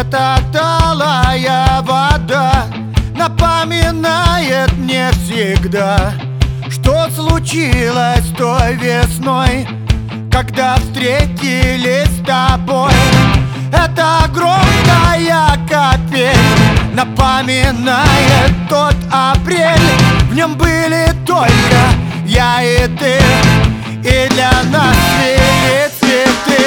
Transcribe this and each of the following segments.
Эта талая вода напоминает мне всегда, что случилось той весной, когда встретились с тобой. Это огромная капель напоминает тот апрель. В нем были только я и ты, и для нас цвели цветы.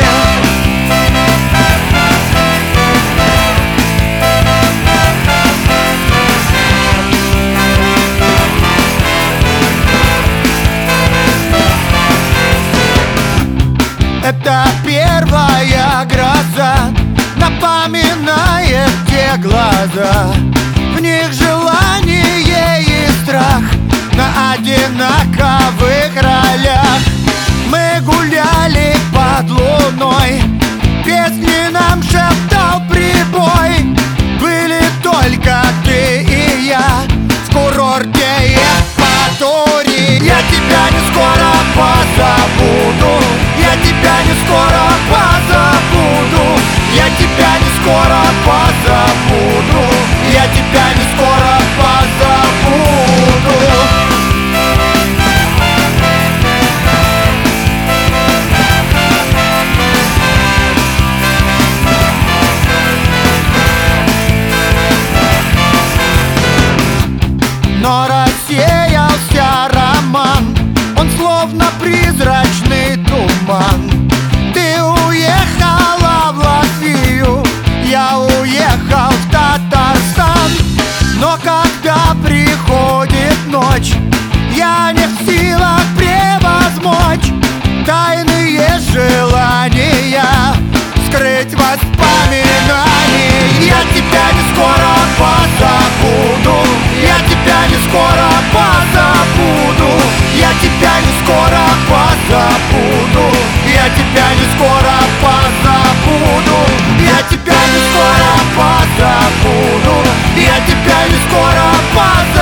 Это первая гроза напоминает те глаза. В них желание и страх на одинаковых ролях. Мы гуляли под луной, песни нам шептал прибой. Были только ты и я в курорте Евпатории. Я тебя не скоро позабуду, я тебя не скоро позабуду, я тебя не скоро позабуду, я тебя не скоро позабуду. Но рассеялся роман, он словно призрачный туман. Ты уехала в Латвию, я уехал в Татарстан. Но когда приходит ночь, я не в силах превозмочь тайные желания, скрыть воспоминания. Я тебя не скоро позабуду, я тебя не скоро позабуду, я тебя не скоро позабуду, я тебя не скоро позабуду, я тебя не скоро позабуду, я тебя не скоро позабуду.